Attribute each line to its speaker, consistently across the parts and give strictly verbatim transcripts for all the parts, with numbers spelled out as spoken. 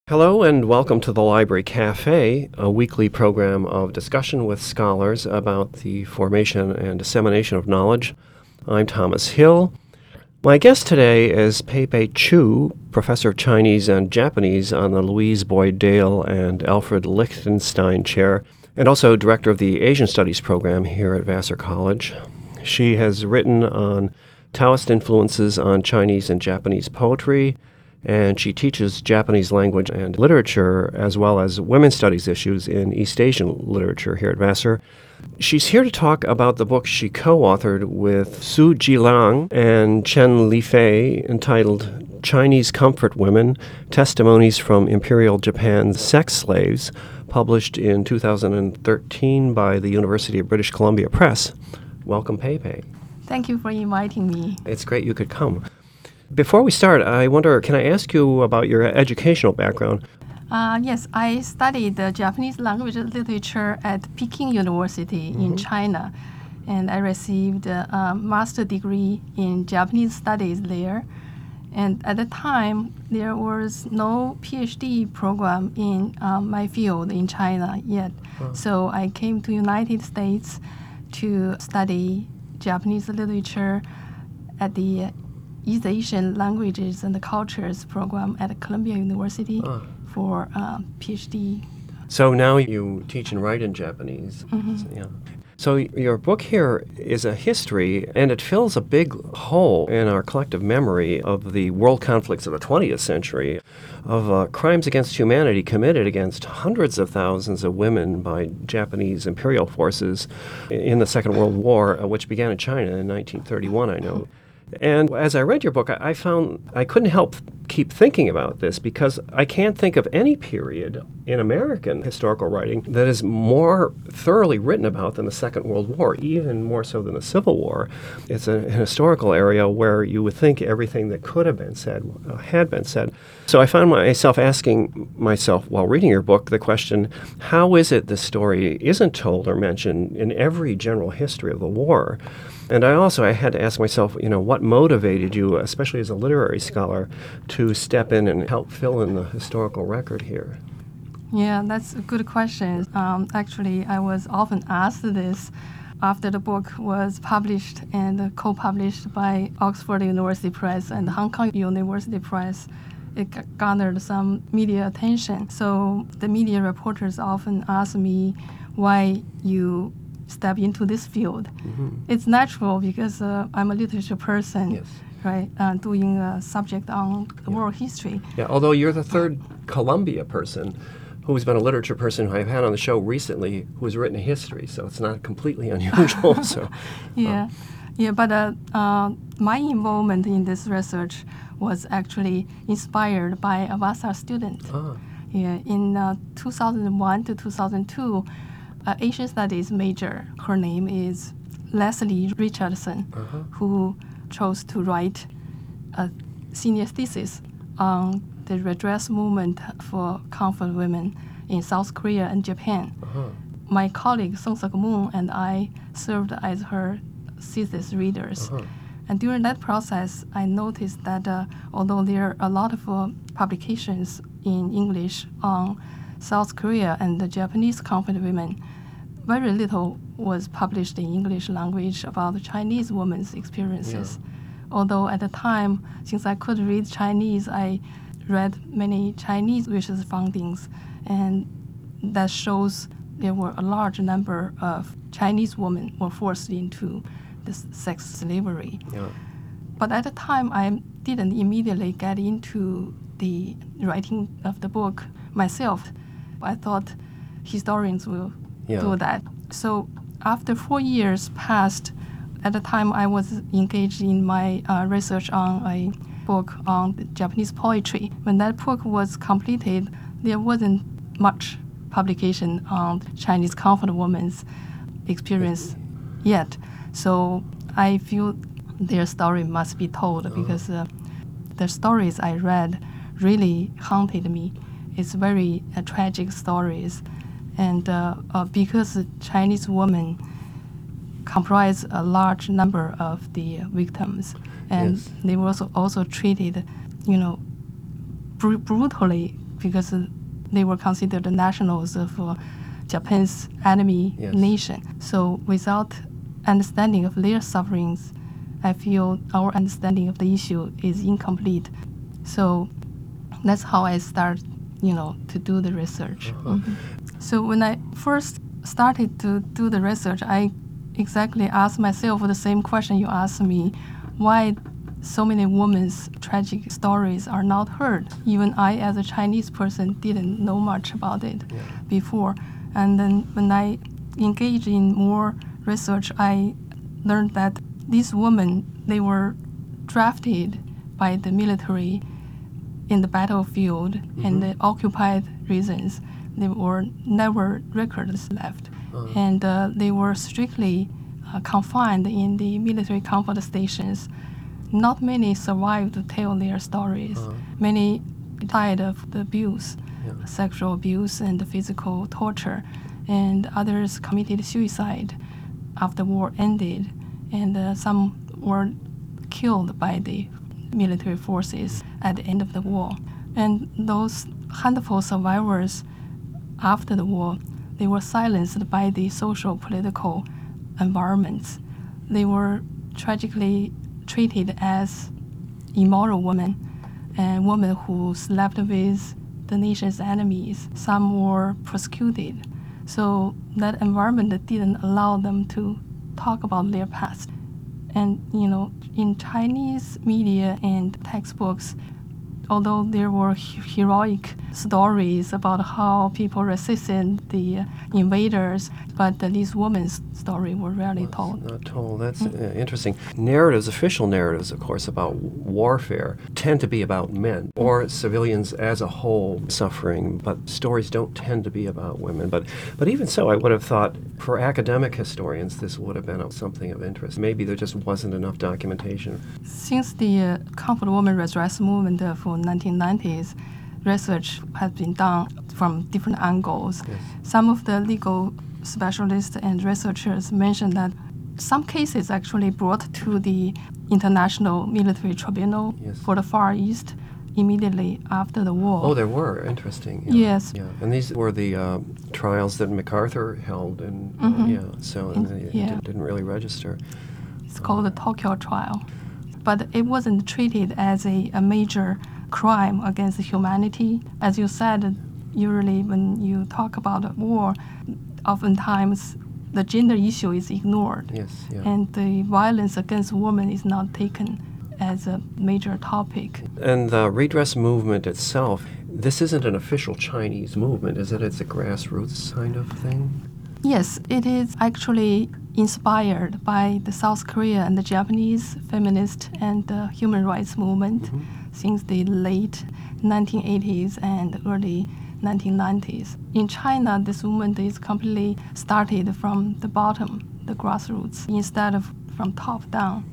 Speaker 1: Hello and welcome to the Library Cafe, a weekly program of discussion with scholars about the formation and dissemination of knowledge. I'm Thomas Hill. My guest today is Pei-Pei Chu, Professor of Chinese and Japanese on the Louise Boyd Dale and Alfred Lichtenstein Chair, and also Director of the Asian Studies program here at Vassar College. She has written on Taoist influences on Chinese and Japanese poetry, and she teaches Japanese language and literature as well as women's studies issues in East Asian literature here at Vassar. She's here to talk about the book she co-authored with Su Jilang and Chen Lifei entitled Chinese Comfort Women, Testimonies from Imperial Japan's Sex Slaves, published in two thousand thirteen by the University of British Columbia Press. Welcome, Pei-Pei.
Speaker 2: Thank you for inviting me.
Speaker 1: It's great you could come. Before we start, I wonder, can I ask you about your educational background?
Speaker 2: Uh, yes, I studied the Japanese language and literature at Peking University mm-hmm. in China, and I received a, a master's degree in Japanese studies there. And at the time, there was no PhD program in uh, my field in China yet. Oh. So I came to United States to study Japanese literature at the East Asian Languages and Cultures program at Columbia University ah. for uh, PhD.
Speaker 1: So now you teach and write in Japanese.
Speaker 2: Mm-hmm.
Speaker 1: So, yeah. So your book here is a history, and it fills a big hole in our collective memory of the world conflicts of the twentieth century, of uh, crimes against humanity committed against hundreds of thousands of women by Japanese imperial forces in the Second World War, uh, which began in China in nineteen thirty-one, I know. And as I read your book, I found I couldn't help keep thinking about this because I can't think of any period in American historical writing that is more thoroughly written about than the Second World War, even more so than the Civil War. It's a, an historical area where you would think everything that could have been said uh, had been said. So I found myself asking myself while reading your book the question, how is it the story isn't told or mentioned in every general history of the war? And I also I had to ask myself, you know, what motivated you, especially as a literary scholar, to step in and help fill in the historical record here?
Speaker 2: Yeah, that's a good question. Um, actually, I was often asked this after the book was published and co-published by Oxford University Press and Hong Kong University Press. It g- garnered some media attention. So the media reporters often ask me why you step into this field. Mm-hmm. It's natural because uh, I'm a literature person,
Speaker 1: yes.
Speaker 2: right? Uh, doing a subject on the
Speaker 1: yeah.
Speaker 2: world history.
Speaker 1: Yeah, although you're the third Columbia person who's been a literature person who I've had on the show recently who's written a history, so it's not completely unusual. so,
Speaker 2: yeah,
Speaker 1: um.
Speaker 2: yeah. But uh, uh, my involvement in this research was actually inspired by a Vassar student.
Speaker 1: Ah.
Speaker 2: Yeah, in uh, two thousand one to two thousand two. Uh, Asian Studies major. Her name is Leslie Richardson, uh-huh. who chose to write a senior thesis on the redress movement for comfort women in South Korea and Japan. Uh-huh. My colleague Song Seok Moon and I served as her thesis readers. Uh-huh. And during that process, I noticed that uh, although there are a lot of uh, publications in English on South Korea and the Japanese comfort women, very little was published in English language about the Chinese women's experiences. Yeah. Although at the time, since I could read Chinese, I read many Chinese research findings, and that shows there were a large number of Chinese women were forced into this sex slavery. Yeah. But at the time, I didn't immediately get into the writing of the book myself. I thought historians will yeah. do that. So after four years passed, at the time I was engaged in my uh, research on a book on the Japanese poetry. When that book was completed, there wasn't much publication on Chinese comfort women's experience yet. So I feel their story must be told uh-huh. because uh, the stories I read really haunted me. It's very uh, tragic stories. And uh, uh, because Chinese women comprise a large number of the victims, and yes. they were also, also treated, you know, br- brutally because uh, they were considered the nationals of uh, Japan's enemy
Speaker 1: Yes.
Speaker 2: nation. So without understanding of their sufferings, I feel our understanding of the issue is incomplete. So that's how I start, you know, to do the research.
Speaker 1: Uh-huh.
Speaker 2: Mhm. So when I first started to do the research, I exactly asked myself the same question you asked me: why so many women's tragic stories are not heard? Even I, as a Chinese person, didn't know much about it
Speaker 1: Yeah.
Speaker 2: before. And then when I engaged in more research, I learned that these women, they were drafted by the military in the battlefield
Speaker 1: Mhm.
Speaker 2: and the occupied regions. There were never records left.
Speaker 1: Uh-huh.
Speaker 2: And uh, they were strictly uh, confined in the military comfort stations. Not many survived to tell their stories.
Speaker 1: Uh-huh.
Speaker 2: Many died of the abuse,
Speaker 1: Yeah.
Speaker 2: sexual abuse and physical torture, and others committed suicide after war ended, and uh, some were killed by the military forces at the end of the war. And those handful survivors after the war, they were silenced by the social political environments. They were tragically treated as immoral women and women who slept with the nation's enemies. Some were prosecuted. So that environment didn't allow them to talk about their past. And, you know, in Chinese media and textbooks, although there were he- heroic stories about how people resisted the invaders, but uh, these women's story were rarely
Speaker 1: Well,
Speaker 2: told.
Speaker 1: it's not told. That's uh, interesting. Narratives, official narratives, of course, about warfare tend to be about men or civilians as a whole suffering, but stories don't tend to be about women. But, but even so, I would have thought for academic historians this would have been of something of interest. Maybe there just wasn't enough documentation.
Speaker 2: Since the uh, Comfort Women Redress movement of uh, nineteen nineties, research has been done from different angles.
Speaker 1: Yes.
Speaker 2: Some of the legal specialists and researchers mentioned that some cases actually brought to the International Military Tribunal
Speaker 1: Yes.
Speaker 2: for the Far East immediately after the war.
Speaker 1: Oh, there were. Interesting. Yeah.
Speaker 2: Yes.
Speaker 1: Yeah. And these were the uh, trials that MacArthur held, and uh,
Speaker 2: Mhm.
Speaker 1: yeah, so and
Speaker 2: In-
Speaker 1: they
Speaker 2: yeah.
Speaker 1: di- didn't really register.
Speaker 2: It's called the Tokyo trial. But it wasn't treated as a, a major crime against humanity. As you said, usually when you talk about a war, oftentimes the gender issue is ignored.
Speaker 1: Yes. Yeah.
Speaker 2: And the violence against women is not taken as a major topic.
Speaker 1: And the redress movement itself, this isn't an official Chinese movement, is it? It's a grassroots kind of thing?
Speaker 2: Yes, it is actually inspired by the South Korea and the Japanese feminist and uh, human rights movement
Speaker 1: Mhm.
Speaker 2: since the late nineteen eighties and early nineteen nineties. In China, this movement is completely started from the bottom, the grassroots, instead of from top down.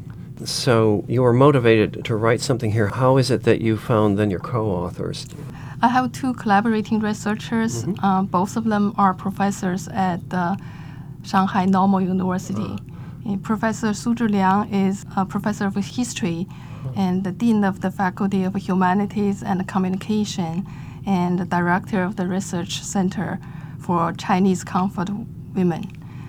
Speaker 1: So you were motivated to write something here. How is it that you found then your co-authors?
Speaker 2: I have two collaborating researchers.
Speaker 1: Mhm.
Speaker 2: Uh, both of them are professors at uh, Shanghai Normal University. Uh, Professor Su Zhiliang is a professor of history and the dean of the Faculty of Humanities and Communication and the director of the Research Center for Chinese Comfort Women.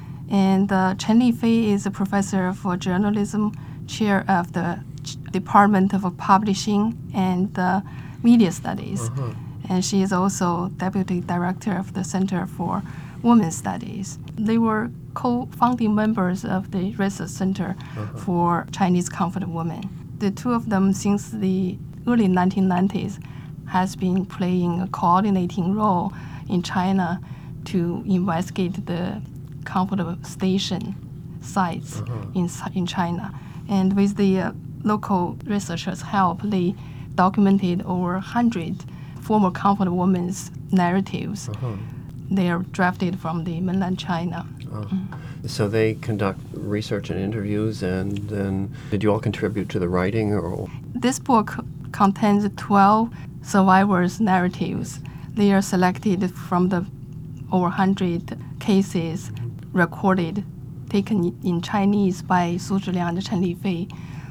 Speaker 2: And uh, Chen Lifei is a professor of journalism, chair of the Ch- Department of Publishing and uh, Media Studies.
Speaker 1: Uh-huh.
Speaker 2: And she is also deputy director of the Center for Women's Studies. They were co-founding members of the Research Center
Speaker 1: Uh-huh.
Speaker 2: for Chinese Comfort Women. The two of them, since the early nineteen nineties, has been playing a coordinating role in China to investigate the comfort station sites
Speaker 1: Uh-huh.
Speaker 2: in, in China. And with the uh, local researchers' help, they documented over one hundred former comfort women's narratives.
Speaker 1: Uh-huh.
Speaker 2: They are drafted from the mainland China.
Speaker 1: Oh. So they conduct research and interviews, and then did you all contribute to the writing? Or
Speaker 2: This book contains twelve survivors' narratives. They are selected from the over one hundred cases recorded, taken in Chinese by Su Zhiliang and Chen Lifei.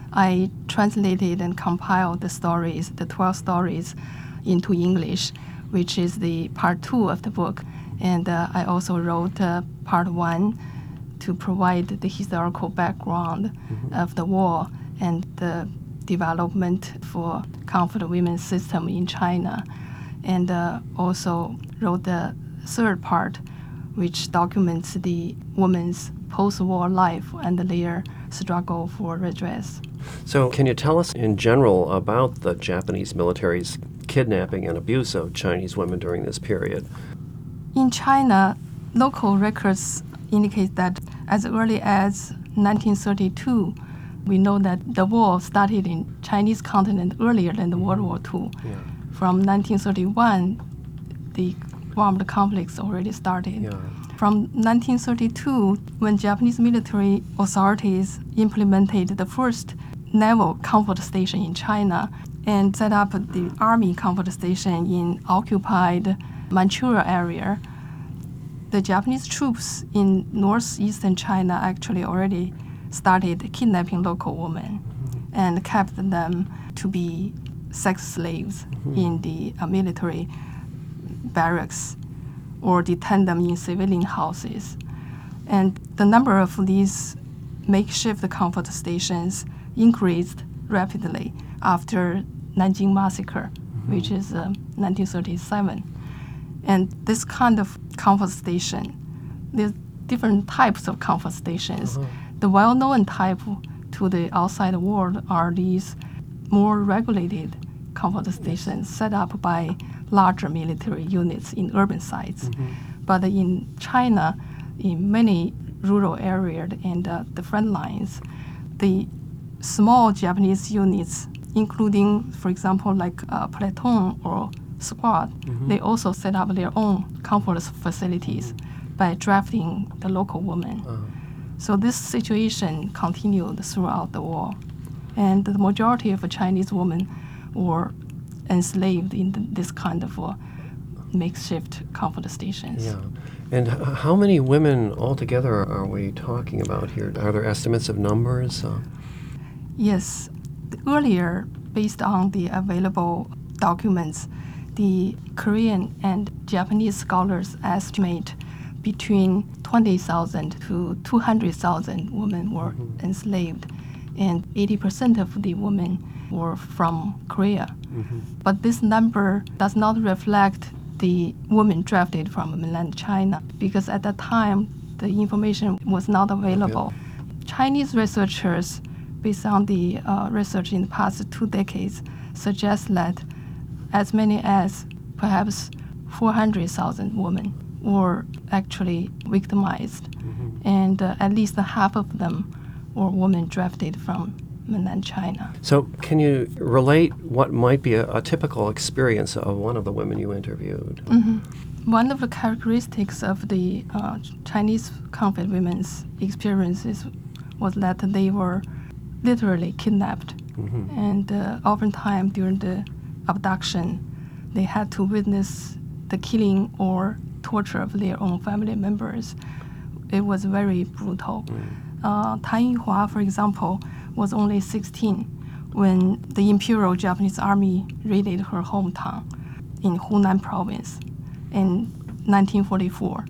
Speaker 2: I translated and compiled the stories, the twelve stories, into English. which is the part two of the book. And uh, I also wrote uh, part one to provide the historical background mm-hmm. of the war and the development for comfort women's system in China. And uh, also wrote the third part, which documents the women's post-war life and their struggle for redress.
Speaker 1: So can you tell us in general about the Japanese military's kidnapping and abuse of Chinese women during this period?
Speaker 2: In China, local records indicate that as early as nineteen thirty-two, we know that the war started in Chinese continent earlier than the World War Two.
Speaker 1: Yeah.
Speaker 2: From nineteen thirty-one, the armed conflicts already started.
Speaker 1: Yeah.
Speaker 2: From nineteen thirty-two, when Japanese military authorities implemented the first naval comfort station in China and set up the army comfort station in occupied Manchuria area, the Japanese troops in northeastern China actually already started kidnapping local women mm-hmm. and kept them to be sex slaves mm-hmm. in the uh, military barracks or detain them in civilian houses. And the number of these makeshift comfort stations increased rapidly after Nanjing Massacre, mm-hmm. which is uh, nineteen thirty-seven. And this kind of comfort station, there's different types of comfort stations. Uh-huh. The well-known type to the outside world are these more regulated comfort stations set up by larger military units in urban sites. Mm-hmm. But in China, in many rural areas and uh, the front lines, the small Japanese units, including, for example, like a platoon or squad, mm-hmm. they also set up their own comfort facilities mm-hmm. by drafting the local women. Uh-huh. So this situation continued throughout the war. And the majority of Chinese women were enslaved in the, this kind of uh, makeshift comfort stations.
Speaker 1: Yeah. And h- how many women altogether are we talking about here? Are there estimates of numbers? Uh,
Speaker 2: Yes. Earlier, based on the available documents, the Korean and Japanese scholars estimate between twenty thousand to two hundred thousand women were mm-hmm. enslaved, and eighty percent of the women were from Korea. Mm-hmm. But this number does not reflect the women drafted from mainland China, because at that time, the information was not available. Okay. Chinese researchers, based on the uh, research in the past two decades, suggest that as many as perhaps four hundred thousand women were actually victimized, mm-hmm. and uh, at least half of them were women drafted from mainland China.
Speaker 1: So can you relate what might be a, a typical experience of one of the women you interviewed?
Speaker 2: Mm-hmm. One of the characteristics of the uh, Chinese convict women's experiences was that they were literally kidnapped. Mm-hmm. And uh, oftentimes during the abduction, they had to witness the killing or torture of their own family members. It was very brutal. Mm. Uh, Tan Yihua, for example, was only sixteen when the Imperial Japanese Army raided her hometown in Hunan province in nineteen forty-four.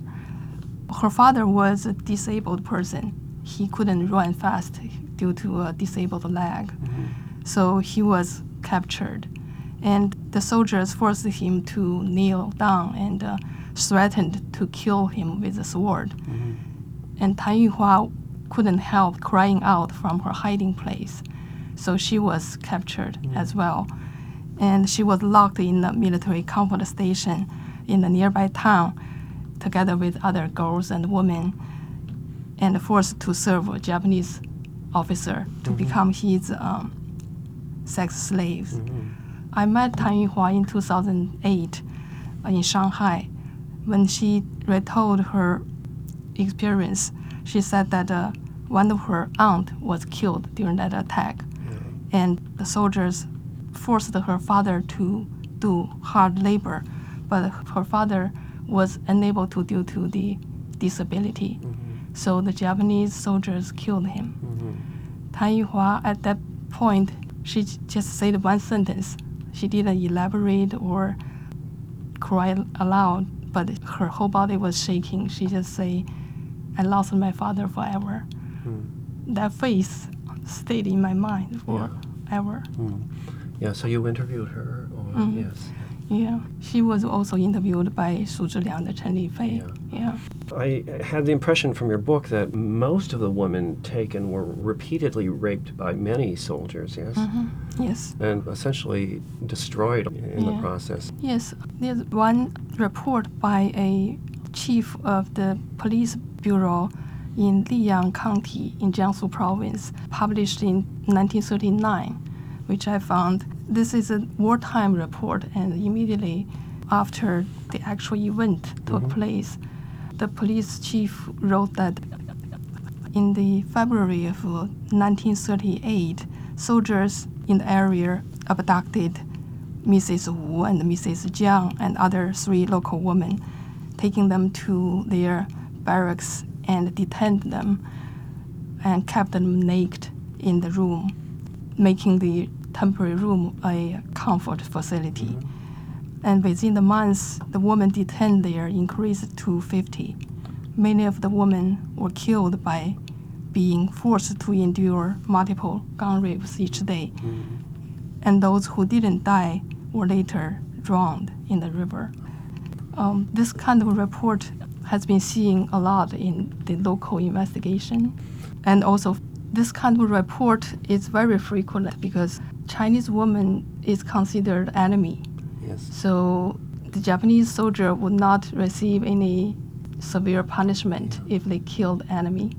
Speaker 2: Her father was a disabled person. He couldn't run fast due to a disabled leg. Mm-hmm. So he was captured. And the soldiers forced him to kneel down and uh, threatened to kill him with a sword. Mm-hmm. And Tan Yihua couldn't help crying out from her hiding place. So she was captured mm-hmm. as well. And she was locked in a military comfort station in a nearby town together with other girls and women, and forced to serve a Japanese officer to mm-hmm. become his um, sex slaves. Mm-hmm. I met Tan Yihua in two thousand eight in Shanghai. When she retold her experience, she said that uh, one of her aunt was killed during that attack. Yeah. And the soldiers forced her father to do hard labor, but her father was unable to due to the disability. Mm-hmm. So the Japanese soldiers killed him. Mm-hmm. Tan Yihua, at that point, she just said one sentence. She didn't elaborate or cry aloud, but her whole body was shaking. She just say, "I lost my father forever."
Speaker 1: Mm.
Speaker 2: That face stayed in my mind forever.
Speaker 1: Mm. Yeah, so you interviewed her? Or,
Speaker 2: Mm.
Speaker 1: Yes.
Speaker 2: Yeah, she was also interviewed by Su Zhiliang and Chen Lifei.
Speaker 1: Yeah.
Speaker 2: Yeah.
Speaker 1: I had the impression from your book that most of the women taken were repeatedly raped by many soldiers, yes?
Speaker 2: Mhm. Yes.
Speaker 1: And essentially destroyed in the
Speaker 2: Yeah.
Speaker 1: process.
Speaker 2: Yes, there's one report by a chief of the police bureau in Liyang County in Jiangsu province, published in nineteen thirty-nine, which I found. This is a wartime report, and immediately after the actual event took
Speaker 1: Mhm.
Speaker 2: place, the police chief wrote that in the February of uh, nineteen thirty-eight, soldiers in the area abducted Missus Wu and Missus Jiang and other three local women, taking them to their barracks and detained them and kept them naked in the room, making the temporary room a comfort facility.
Speaker 1: Mhm.
Speaker 2: And within the months, the women detained there increased to fifty. Many of the women were killed by being forced to endure multiple gun rapes each day.
Speaker 1: Mhm.
Speaker 2: And those who didn't die were later drowned in the river. Um, this kind of report has been seen a lot in the local investigation. And also, this kind of report is very frequent because Chinese woman is considered enemy.
Speaker 1: Yes.
Speaker 2: So the Japanese soldier would not receive any severe punishment if they killed enemy.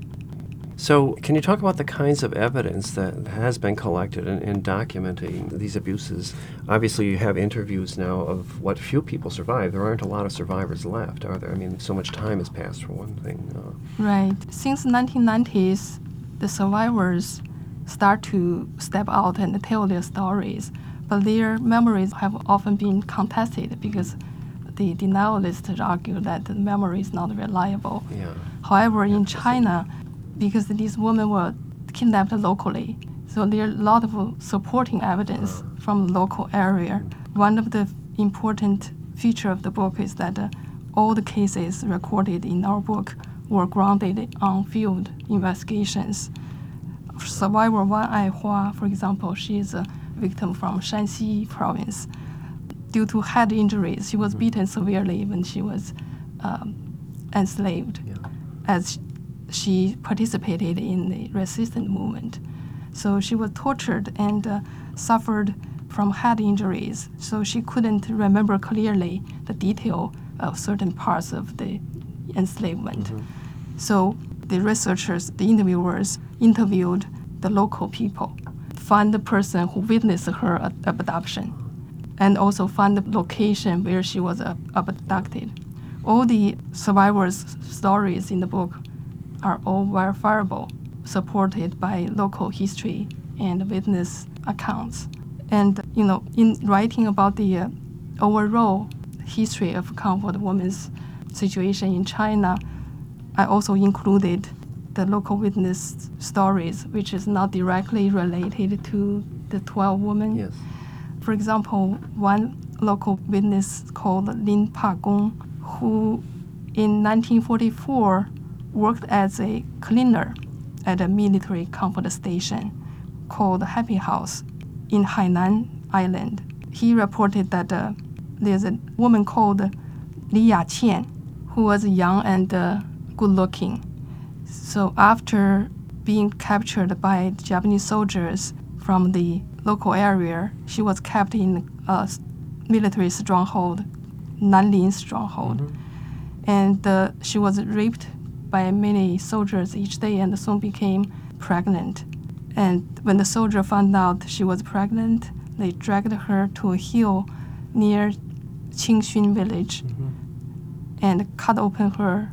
Speaker 1: So, can you talk about the kinds of evidence that has been collected in, in documenting these abuses? Obviously, you have interviews now of what few people survive. There aren't a lot of survivors left, are there? I mean, so much time has passed, for one thing. Uh,
Speaker 2: Right. Since nineteen nineties, the survivors start to step out and tell their stories, but their memories have often been contested because the denialists argue that the memory is not reliable.
Speaker 1: yeah.
Speaker 2: However, in China, because these women were kidnapped locally, so there are a lot of supporting evidence
Speaker 1: Uh.
Speaker 2: from the local area. One of the important feature of the book is that uh, all the cases recorded in our book were grounded on field investigations. Survivor Wang Aihua, for example, she is a victim from Shanxi province. Due to head injuries, she was beaten severely when she was um, enslaved,
Speaker 1: Yeah.
Speaker 2: as she participated in the resistance movement. So she was tortured and uh, suffered from head injuries, so she couldn't remember clearly the detail of certain parts of the enslavement.
Speaker 1: Mhm.
Speaker 2: So the researchers, the interviewers, interviewed the local people, find the person who witnessed her ab- abduction, and also find the location where she was ab- abducted. All the survivors' stories in the book are all verifiable, supported by local history and witness accounts. And you know, in writing about the uh, overall history of comfort women's situation in China, I also included the local witness stories, which is not directly related to the twelve women.
Speaker 1: Yes.
Speaker 2: For example, one local witness called Lin Pa Gong, who in nineteen forty-four worked as a cleaner at a military comfort station called Happy House in Hainan Island. He reported that uh, there's a woman called Li Yaqian who was young and uh, good-looking. So after being captured by Japanese soldiers from the local area, she was kept in a military stronghold, Nanlin stronghold.
Speaker 1: Mhm.
Speaker 2: And uh, she was raped by many soldiers each day and soon became pregnant. And when the soldier found out she was pregnant, they dragged her to a hill near Qingxun village
Speaker 1: Mhm.
Speaker 2: and cut open her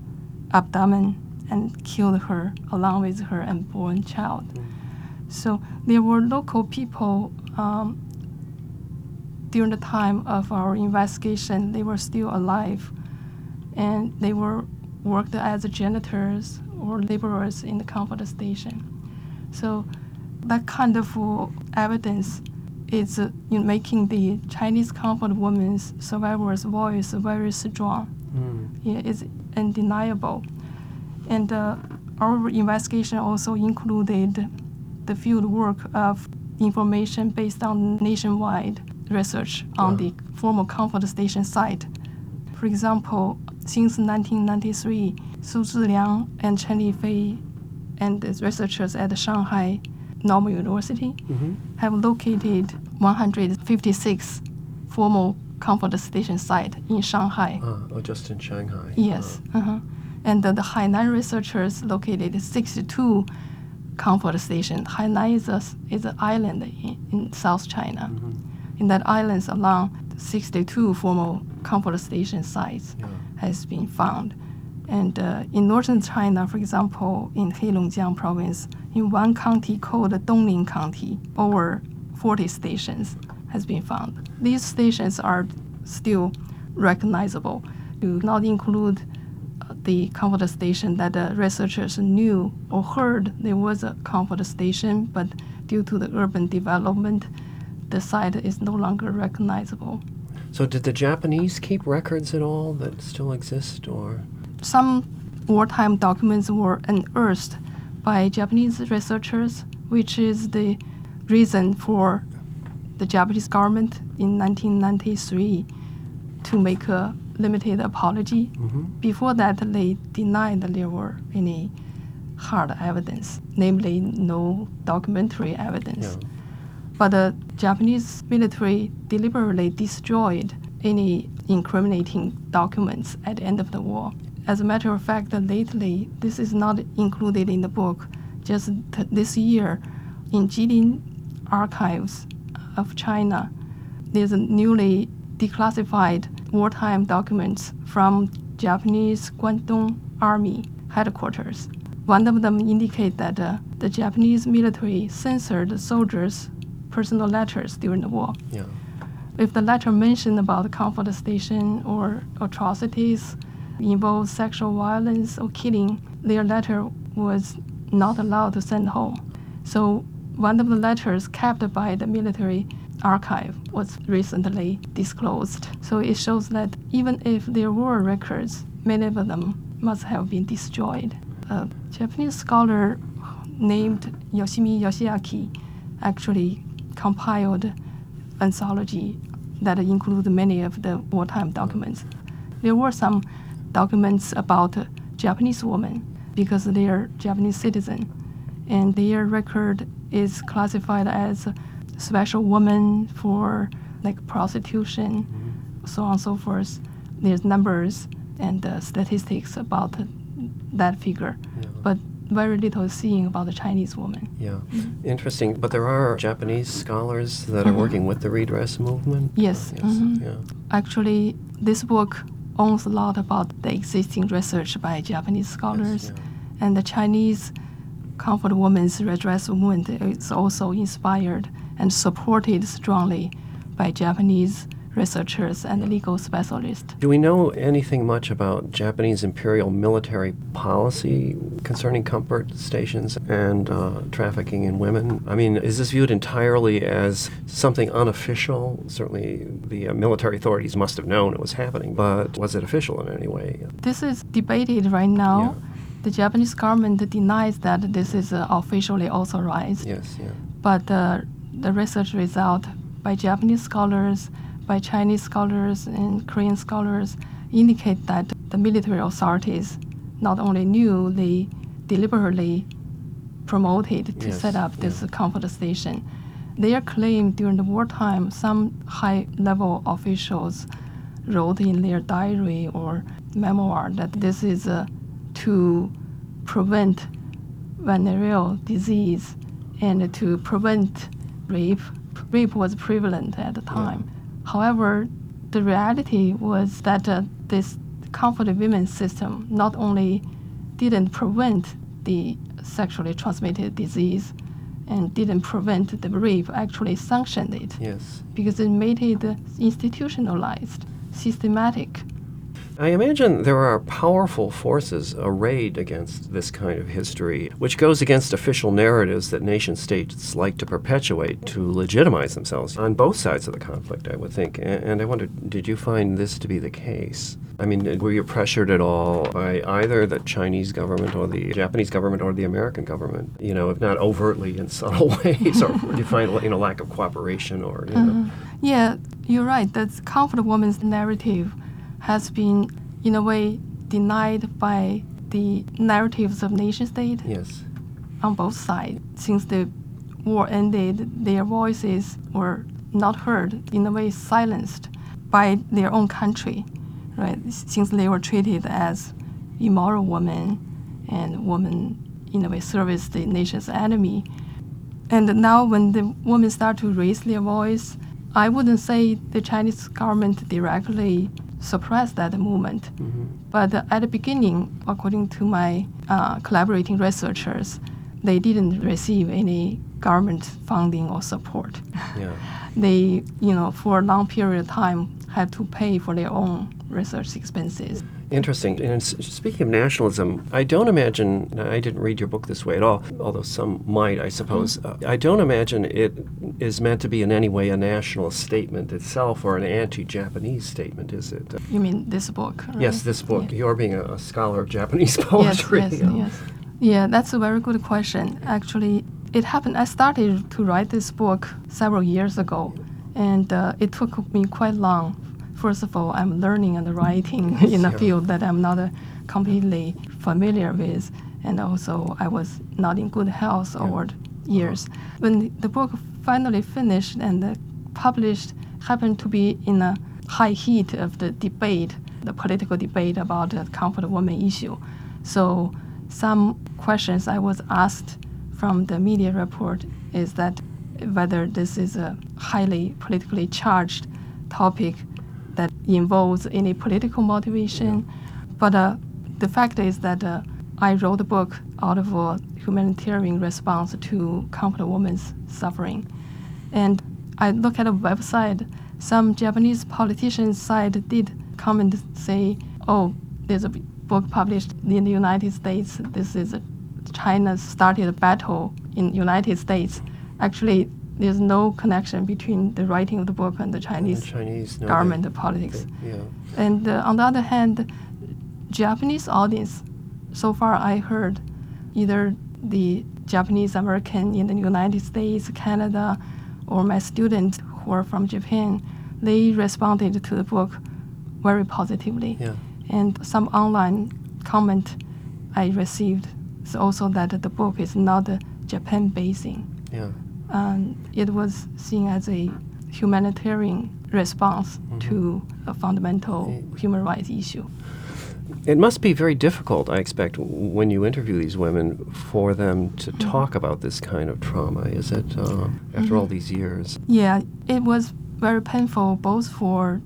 Speaker 2: abdomen and killed her along with her unborn child.
Speaker 1: Mhm.
Speaker 2: So there were local people um, during the time of our investigation. They were still alive, and they were worked as janitors or laborers in the comfort station. So that kind of uh, evidence it's uh, in making the Chinese comfort women's survivors' voice very strong.
Speaker 1: Mm.
Speaker 2: Yeah, it's undeniable. And uh, our investigation also included the field work of information based on nationwide research on
Speaker 1: Yeah.
Speaker 2: the former comfort station site. For example, since nineteen ninety-three, Su Ziliang and Chen Lifei and the researchers at Shanghai Normal University
Speaker 1: Mm-hmm.
Speaker 2: have located one hundred fifty-six former comfort station sites in Shanghai.
Speaker 1: Uh, oh, just in Shanghai.
Speaker 2: Yes.
Speaker 1: Uh,
Speaker 2: Uh-huh. And uh, the Hainan researchers located sixty-two comfort stations. Hainan is, a, is an island in, in South China.
Speaker 1: mhm.
Speaker 2: In that islands along, sixty-two former comfort station sites
Speaker 1: Yeah.
Speaker 2: has been found. And uh, in northern China, for example, in Heilongjiang province, in one county called Dongling County, over forty stations has been found. These stations are still recognizable. Do not include uh, the comfort station that the researchers knew or heard there was a comfort station, but due to the urban development, the site is no longer recognizable.
Speaker 1: So did the Japanese keep records at all that still exist, or?
Speaker 2: Some wartime documents were unearthed by Japanese researchers, which is the reason for the Japanese government in nineteen ninety-three to make a limited apology.
Speaker 1: Mm-hmm.
Speaker 2: Before that, they denied that there were any hard evidence, namely no documentary evidence.
Speaker 1: Yeah.
Speaker 2: But the Japanese military deliberately destroyed any incriminating documents at the end of the war. As a matter of fact, lately, this is not included in the book. Just t- this year, in Jilin Archives of China, there's a newly declassified wartime documents from Japanese Guangdong Army headquarters. One of them indicate that uh, the Japanese military censored soldiers' personal letters during the war.
Speaker 1: Yeah.
Speaker 2: If the letter mentioned about the comfort station or atrocities, involved sexual violence or killing, their letter was not allowed to send home. So one of the letters kept by the military archive was recently disclosed. So it shows that even if there were records, many of them must have been destroyed. A Japanese scholar named Yoshimi Yoshiaki actually compiled anthology that include many of the wartime documents. There were some documents about uh, Japanese women because they are Japanese citizen, and their record is classified as a special woman for like prostitution,
Speaker 1: Mm-hmm.
Speaker 2: so on and so forth. There's numbers and uh, statistics about uh, that figure,
Speaker 1: Yeah.
Speaker 2: but very little is seen about the Chinese woman.
Speaker 1: Yeah. Interesting. But there are Japanese scholars that are
Speaker 2: Mhm.
Speaker 1: working with the redress movement?
Speaker 2: Yes.
Speaker 1: Yes.
Speaker 2: Mhm.
Speaker 1: Yeah.
Speaker 2: Actually, this book owns a lot about the existing research by Japanese scholars,
Speaker 1: Yes,
Speaker 2: and the Chinese comfort women's redress movement is also inspired and supported strongly by Japanese researchers and legal specialists.
Speaker 1: Do we know anything much about Japanese imperial military policy concerning comfort stations and uh, trafficking in women? I mean, is this viewed entirely as something unofficial? Certainly the uh, military authorities must have known it was happening, but was it official in any way?
Speaker 2: This is debated right now.
Speaker 1: Yeah.
Speaker 2: The Japanese government denies that this is uh, officially authorized.
Speaker 1: Yes, yeah.
Speaker 2: But uh, the research result by Japanese scholars, by Chinese scholars, and Korean scholars indicate that the military authorities not only knew, they deliberately promoted to
Speaker 1: Yes,
Speaker 2: set up this
Speaker 1: yeah.
Speaker 2: comfort station. Their claim during the wartime, some high-level officials wrote in their diary or memoir that this is uh, to prevent venereal disease and to prevent rape. Rape was prevalent at the time. However, the reality was that uh, this comfort women system not only didn't prevent the sexually transmitted disease and didn't prevent the rape, actually sanctioned it
Speaker 1: Yes.
Speaker 2: because it made it institutionalized, systematic.
Speaker 1: I imagine there are powerful forces arrayed against this kind of history, which goes against official narratives that nation states like to perpetuate to legitimize themselves on both sides of the conflict, I would think. And, and I wonder, did you find this to be the case? I mean, were you pressured at all by either the Chinese government or the Japanese government or the American government, you know, if not overtly in subtle ways, or do you find, you know, lack of cooperation or, you know?
Speaker 2: Uh, yeah, you're right. That comfort woman's narrative has been, in a way, denied by the narratives of nation state
Speaker 1: Yes.
Speaker 2: on both sides. Since the war ended, their voices were not heard, in a way silenced by their own country, right? Since they were treated as immoral women, and women, in a way, service the nation's enemy. And now when the women start to raise their voice, I wouldn't say the Chinese government directly suppressed that movement.
Speaker 1: Mm-hmm.
Speaker 2: But at the beginning, according to my uh, collaborating researchers, they didn't receive any government funding or support.
Speaker 1: Yeah.
Speaker 2: They, you know, for a long period of time, had to pay for their own research expenses.
Speaker 1: Interesting. And s- speaking of nationalism, I don't imagine, I didn't read your book this way at all, although some might, I suppose.
Speaker 2: Mm-hmm.
Speaker 1: Uh, I don't imagine it is meant to be in any way a nationalist statement itself or an anti-Japanese statement, is it? Uh,
Speaker 2: You mean this book? Right?
Speaker 1: yes, this book.
Speaker 2: Yeah.
Speaker 1: You're being a, a scholar of Japanese
Speaker 2: Yes,
Speaker 1: poetry.
Speaker 2: yes,
Speaker 1: you know.
Speaker 2: yes. Yeah, that's a very good question. Actually, it happened, I started to write this book several years ago, and uh, it took me quite long. First of all, I'm learning and writing in a
Speaker 1: Yeah.
Speaker 2: field that I'm not uh, completely familiar with, and also I was not in good health
Speaker 1: Yeah.
Speaker 2: over the years. When the book finally finished and uh, published, happened to be in a high heat of the debate, the political debate about the comfort woman issue. So some questions I was asked from the media report is that whether this is a highly politically charged topic that involves any political motivation. But uh, the fact is that uh, I wrote the book out of a humanitarian response to comfort women's suffering. And I look at a website, some Japanese politicians' side did comment, say, oh, there's a book published in the United States. This is a, China started a battle in United States. Actually, there's no connection between the writing of the book and the Chinese,
Speaker 1: The Chinese no,
Speaker 2: government
Speaker 1: they-
Speaker 2: politics.
Speaker 1: they- yeah.
Speaker 2: And uh, on the other hand, Japanese audience, so far I heard either the Japanese American in the United States, Canada, or my students who are from Japan, they responded to the book very positively.
Speaker 1: Yeah.
Speaker 2: And some online comment I received is also that the book is not a Japan-basing.
Speaker 1: Yeah.
Speaker 2: Um, it was seen as a humanitarian response
Speaker 1: Mm-hmm.
Speaker 2: to a fundamental human rights issue.
Speaker 1: It must be very difficult, I expect, w- when you interview these women, for them to
Speaker 2: Mm-hmm.
Speaker 1: talk about this kind of trauma, is it, uh, after all these years?
Speaker 2: Yeah, it was very painful both for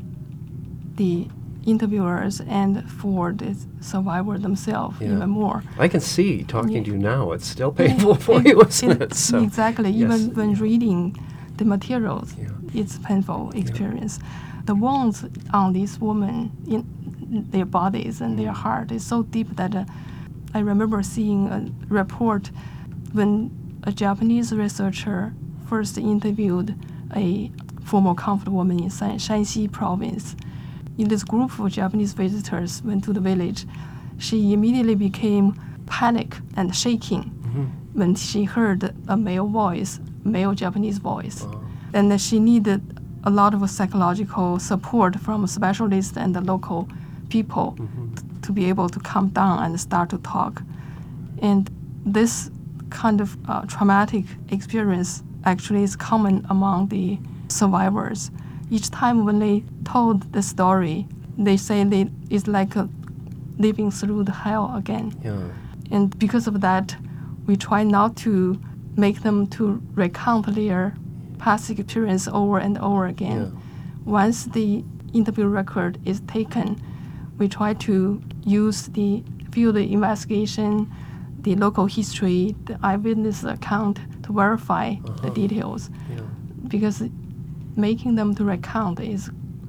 Speaker 2: the interviewers and for the survivor themselves,
Speaker 1: Yeah.
Speaker 2: even more.
Speaker 1: I can see, talking
Speaker 2: Yeah.
Speaker 1: to you now, it's still painful for you, isn't it? So,
Speaker 2: exactly.
Speaker 1: yes.
Speaker 2: Even when reading the materials,
Speaker 1: Yeah.
Speaker 2: it's painful experience. The wounds on these women in their bodies and their heart is so deep that uh, I remember seeing a report when a Japanese researcher first interviewed a former comfort woman in Shan- Shanxi province. In this group of Japanese visitors went to the village, she immediately became panic and shaking
Speaker 1: Mhm.
Speaker 2: when she heard a male voice, male Japanese voice.
Speaker 1: Wow.
Speaker 2: And that she needed a lot of psychological support from specialists and the local people
Speaker 1: Mhm.
Speaker 2: t- to be able to calm down and start to talk. And this kind of uh, traumatic experience actually is common among the survivors. Each time when they told the story, they say they, it's like uh, living through the hell again.
Speaker 1: Yeah.
Speaker 2: And because of that, we try not to make them to recount their past experience over and over again.
Speaker 1: Yeah.
Speaker 2: Once the interview record is taken, we try to use the field investigation, the local history, the eyewitness account to verify the
Speaker 1: Uh-huh.
Speaker 2: details.
Speaker 1: Yeah.
Speaker 2: Because making them to recount is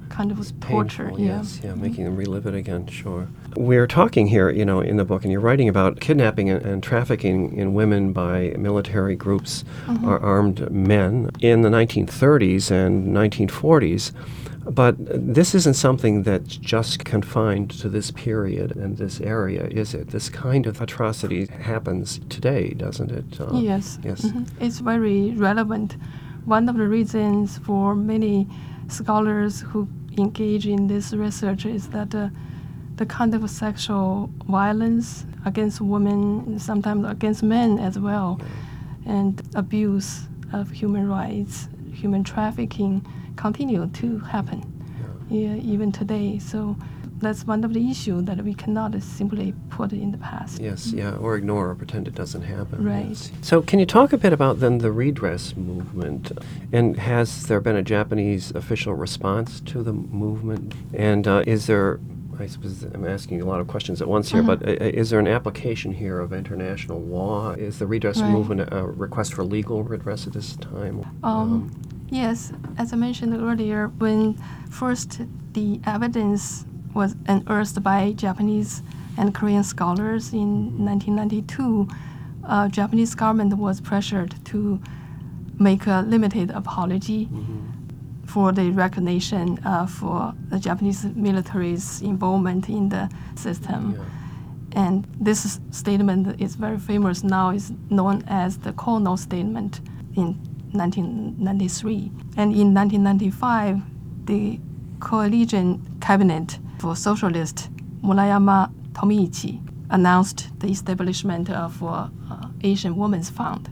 Speaker 2: kind of
Speaker 1: It's
Speaker 2: torture.
Speaker 1: painful,
Speaker 2: Yeah.
Speaker 1: yes, yeah, making them relive it again, sure. We're talking here, you know, in the book, and you're writing about kidnapping and, and trafficking in women by military groups
Speaker 2: Mhm.
Speaker 1: or armed men in the nineteen thirties and nineteen forties. But this isn't something that's just confined to this period and this area, is it? This kind of atrocity happens today, doesn't it? Uh,
Speaker 2: Yes.
Speaker 1: Yes.
Speaker 2: Mhm. It's very relevant. One of the reasons for many scholars who engage in this research is that uh, the kind of sexual violence against women, sometimes against men as well, and abuse of human rights, human trafficking continue to happen, yeah, even today. So that's one of the issues that we cannot simply put in the past.
Speaker 1: Yes, yeah, or ignore or pretend it doesn't happen.
Speaker 2: Right.
Speaker 1: Yes. So, can you talk a bit about then the redress movement? And has there been a Japanese official response to the movement? And uh, is there, I suppose I'm asking a lot of questions at once here,
Speaker 2: Mhm.
Speaker 1: but uh, is there an application here of international law? Is the redress
Speaker 2: Right.
Speaker 1: movement a request for legal redress at this time?
Speaker 2: Um, yes, as I mentioned earlier, when first the evidence was unearthed by Japanese and Korean scholars in nineteen ninety-two, uh, Japanese government was pressured to make a limited apology for the recognition uh, for the Japanese military's involvement in the system.
Speaker 1: Yeah.
Speaker 2: And this statement is very famous now, is known as the Kono Statement in nineteen ninety-three. And in nineteen ninety-five, the coalition cabinet for socialist Murayama Tomiichi announced the establishment of uh, uh, Asian Women's Fund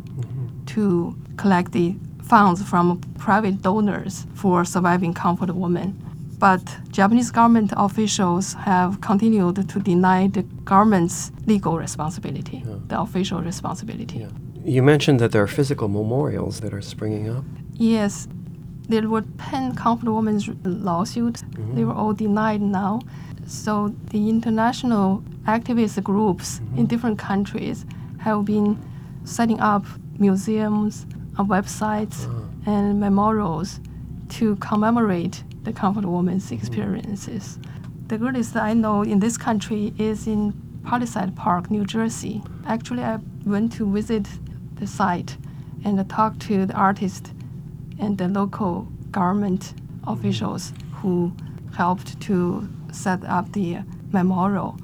Speaker 2: to collect the funds from private donors for surviving comfort women. But Japanese government officials have continued to deny the government's legal responsibility,
Speaker 1: Yeah.
Speaker 2: the official responsibility.
Speaker 1: Yeah. You mentioned that there are physical memorials that are springing up.
Speaker 2: Yes, there were ten comfort women's lawsuits. They were all denied now. So the international activist groups in different countries have been setting up museums, uh, websites, and memorials to commemorate the comfort women's experiences. The greatest I know in this country is in Palisade Park, New Jersey. Actually, I went to visit the site and talked to the artist and the local government officials who helped to set up the memorial.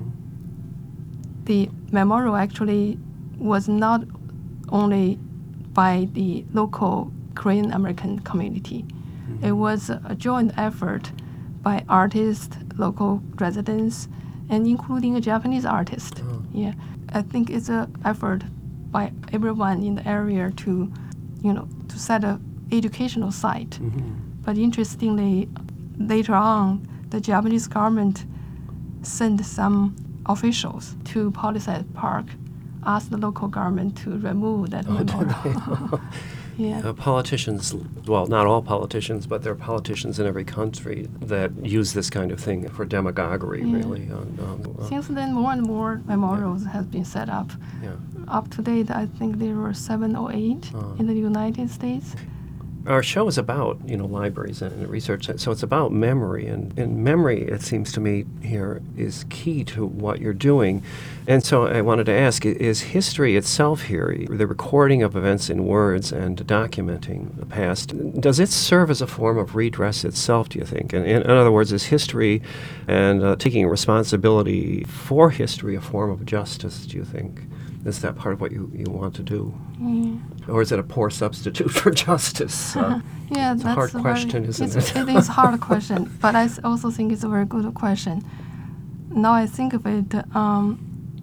Speaker 2: The memorial actually was not only by the local Korean American community. It was a joint effort by artists, local residents, and including a Japanese artist.
Speaker 1: Oh.
Speaker 2: Yeah, I think it's an effort by everyone in the area to, you know, to set a educational site. But interestingly, later on, the Japanese government sent some officials to Palisade Park, asked the local government to remove that
Speaker 1: Oh, did
Speaker 2: memorial. Yeah.
Speaker 1: Uh, politicians, well, not all politicians, but there are politicians in every country that use this kind of thing for demagoguery,
Speaker 2: Yeah.
Speaker 1: really. On, on, uh,
Speaker 2: Since then, more and more memorials have been set up.
Speaker 1: yeah.
Speaker 2: Up to date, I think there were seven or eight
Speaker 1: Oh.
Speaker 2: in the United States.
Speaker 1: Our show is about, you know, libraries and research, so it's about memory, and, and memory, it seems to me, here is key to what you're doing. And so I wanted to ask, i- is history itself here, the recording of events in words and documenting the past, does it serve as a form of redress itself, do you think? And in, in other words, is history and uh, taking responsibility for history a form of justice, do you think? Is that part of what you, you want to do?
Speaker 2: Yeah.
Speaker 1: Or is it a poor substitute for justice? Uh,
Speaker 2: Yeah,
Speaker 1: It's a
Speaker 2: that's
Speaker 1: hard
Speaker 2: very-
Speaker 1: question, isn't
Speaker 2: it's,
Speaker 1: it?
Speaker 2: It is a hard question, but I s- also think it's a very good question. Now I think of it, um,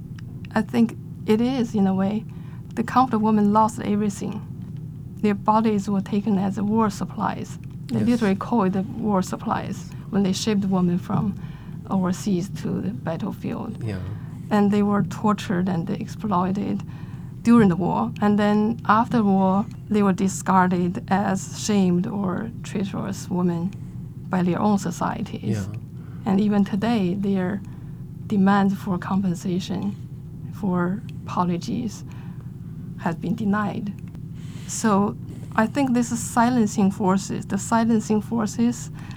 Speaker 2: I think it is, in a way. The comfort women lost everything. Their bodies were taken as war supplies. They
Speaker 1: Yes.
Speaker 2: literally call it the war supplies when they shipped women from overseas to the battlefield.
Speaker 1: yeah.
Speaker 2: And they were tortured and exploited during the war. And then after the war, they were discarded as shamed or treacherous women by their own societies.
Speaker 1: Yeah.
Speaker 2: And even today, their demand for compensation, for apologies, has been denied. So I think this is silencing forces. The silencing forces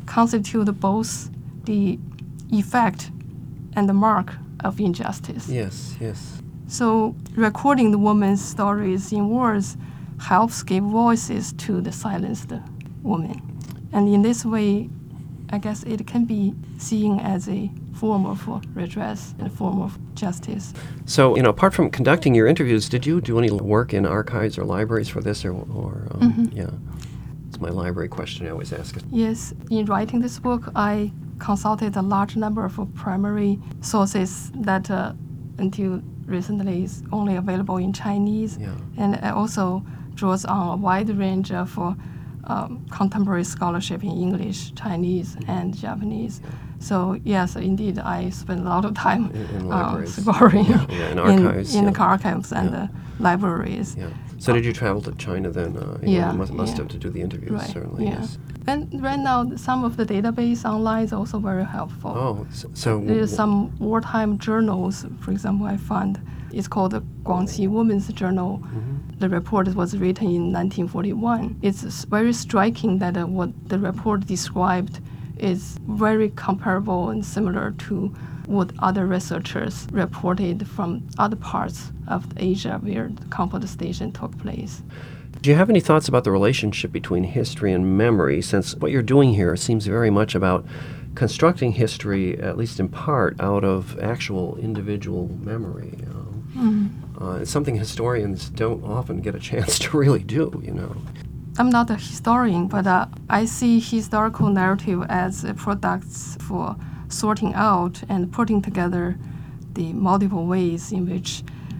Speaker 2: constitute both the effect and the mark of injustice.
Speaker 1: Yes, yes.
Speaker 2: So recording the woman's stories in words helps give voices to the silenced woman. And in this way, I guess it can be seen as a form of redress and a form of justice.
Speaker 1: So, you know, apart from conducting your interviews, did you do any work in archives or libraries for this, or, or um,
Speaker 2: Mm-hmm.
Speaker 1: yeah? It's my library question I always ask.
Speaker 2: Yes, in writing this book, I consulted a large number of primary sources that uh, until recently is only available in Chinese.
Speaker 1: Yeah.
Speaker 2: And it also draws on a wide range of uh, um, contemporary scholarship in English, Chinese, and Japanese.
Speaker 1: Yeah.
Speaker 2: So yes, indeed, I spent a lot of time
Speaker 1: In- in
Speaker 2: uh,
Speaker 1: libraries.
Speaker 2: exploring
Speaker 1: Yeah, yeah, in archives,
Speaker 2: in,
Speaker 1: yeah.
Speaker 2: the archives and
Speaker 1: Yeah.
Speaker 2: the libraries.
Speaker 1: Yeah. So did you travel to China then? Uh, you
Speaker 2: Yeah,
Speaker 1: must, must
Speaker 2: yeah.
Speaker 1: have to do the interviews,
Speaker 2: Right.
Speaker 1: certainly.
Speaker 2: Yeah.
Speaker 1: Yes.
Speaker 2: And right now, some of the database online is also very helpful.
Speaker 1: Oh, so, so
Speaker 2: There's some wartime journals, for example, I found. It's called the Guangxi Women's Journal.
Speaker 1: Mhm.
Speaker 2: The report was written in nineteen forty-one. It's s- very striking that uh, what the report described is very comparable and similar to what other researchers reported from other parts of Asia where the conflict station took place.
Speaker 1: Do you have any thoughts about the relationship between history and memory, since what you're doing here seems very much about constructing history, at least in part, out of actual individual memory? Um, uh, it's something historians don't often get a chance to really do, you know.
Speaker 2: I'm not a historian, but uh, I see historical narrative as a products for sorting out and putting together the multiple ways in which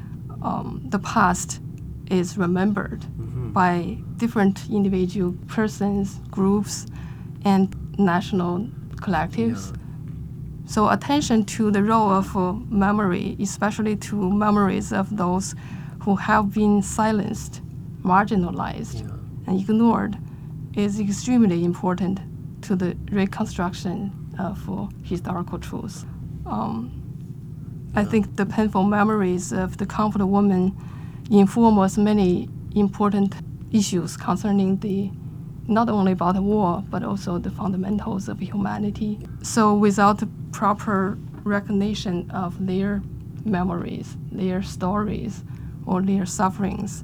Speaker 2: um, the past is remembered
Speaker 1: Mhm.
Speaker 2: by different individual persons, groups, and national collectives.
Speaker 1: Yeah.
Speaker 2: So attention to the role of uh, memory, especially to memories of those who have been silenced, marginalized,
Speaker 1: Yeah.
Speaker 2: and ignored, is extremely important to the reconstruction of uh, historical truths. Um, I
Speaker 1: Yeah.
Speaker 2: think the painful memories of the conflict woman inform us many important issues concerning the not only about the war, but also the fundamentals of humanity. So without the proper recognition of their memories, their stories, or their sufferings,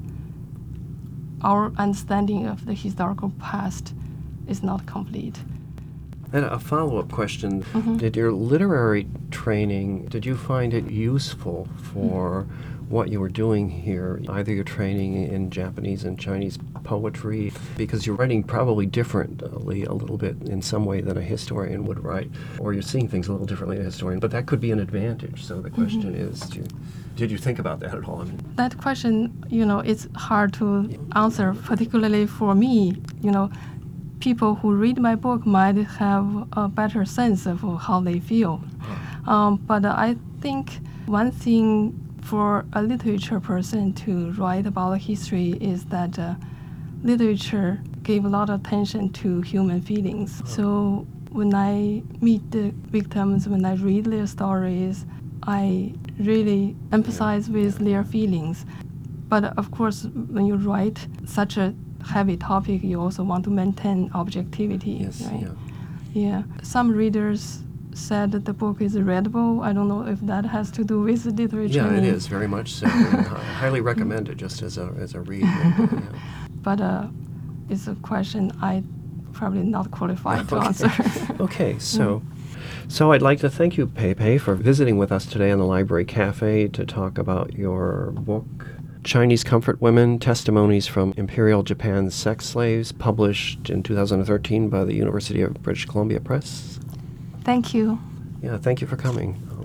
Speaker 2: our understanding of the historical past is not complete.
Speaker 1: And a follow-up question.
Speaker 2: Mhm.
Speaker 1: Did your literary training, did you find it useful for what you were doing here, either your training in Japanese and Chinese poetry, because you're writing probably differently a little bit in some way than a historian would write, or you're seeing things a little differently than a historian, but that could be an advantage. So the question is, do, did you think about that at all? I mean,
Speaker 2: That question, you know, it's hard to answer, particularly for me. You know, people who read my book might have a better sense of how they feel. Um, but I think one thing for a literature person to write about history is that uh, literature gave a lot of attention to human feelings. So when I meet the victims, when I read their stories, I really empathize with their feelings. But of course, when you write such a heavy topic, you also want to maintain objectivity,
Speaker 1: yes,
Speaker 2: right?
Speaker 1: yeah.
Speaker 2: Yeah. Some readers said that the book is readable. I don't know if that has to do with the literature.
Speaker 1: Yeah, it
Speaker 2: training.
Speaker 1: is, very much so. And I highly recommend it just as a, as a read. Yeah.
Speaker 2: But uh, it's a question I probably not qualified to
Speaker 1: Okay.
Speaker 2: answer.
Speaker 1: Okay, so so I'd like to thank you, Pei-Pei, for visiting with us today on the Library Cafe to talk about your book, Chinese Comfort Women, Testimonies from Imperial Japan's Sex Slaves, published in two thousand thirteen by the University of British Columbia Press.
Speaker 2: Thank you.
Speaker 1: Yeah, thank you for coming.